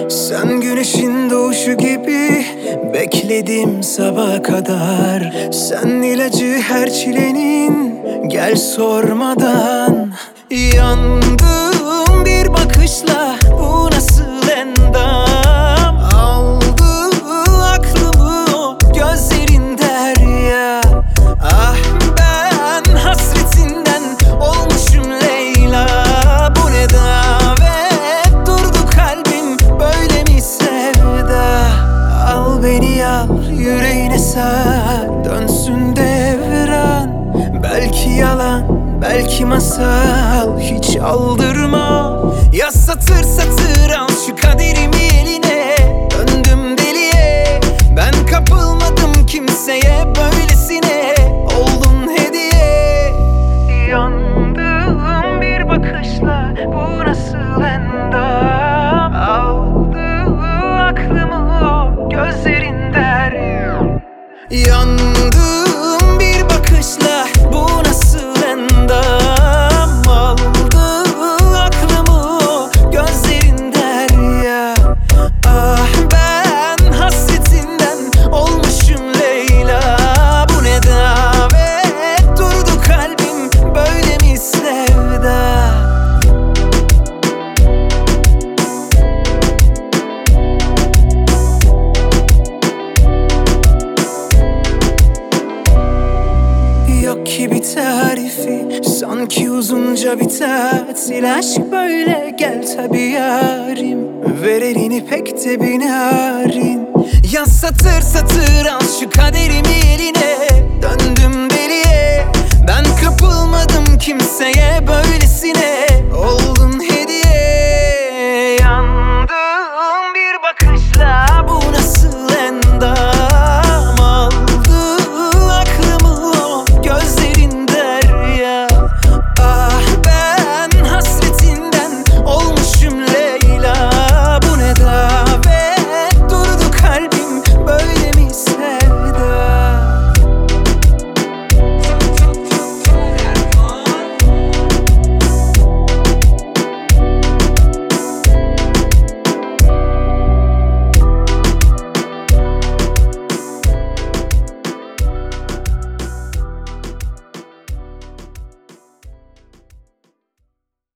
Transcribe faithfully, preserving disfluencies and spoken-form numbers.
Sen güneşin doğuşu gibi bekledim sabaha kadar. Sen ilacı her çilenin, gel sormadan. Yandım bir bakışla, bu nasıl endam. Aldı aklımı o gözlerin derya. Ah ben hasretinden olmuşum Leyla. Bu ne davet, durdu kalbim böyle mi sevda. Al beni al yüreğine sar, dönsün devran. Belki yalan, belki masal, hiç aldırma. Yaz satır satır al şu kaderimi eline. Döndüm deliye, ben kapılmadım kimseye, böylesine oldun hediye. Yandım bir bakışla, bu nasıl endam. Aldı aklımı o gözlerin derya. Yandım bir bakışla, bu nasıl endam. Aldı aklımı o gözlerin derya. Ah ben hasretinden olmuşum Leyla. Bu ne davet, durdu kalbim böyle mi sevda. Yok ki bir tarifi, sanki uzunca bir tatil. Aşk böyle, gel tabi yarim. Ver elini pek de bir narin. Yaz satır satır al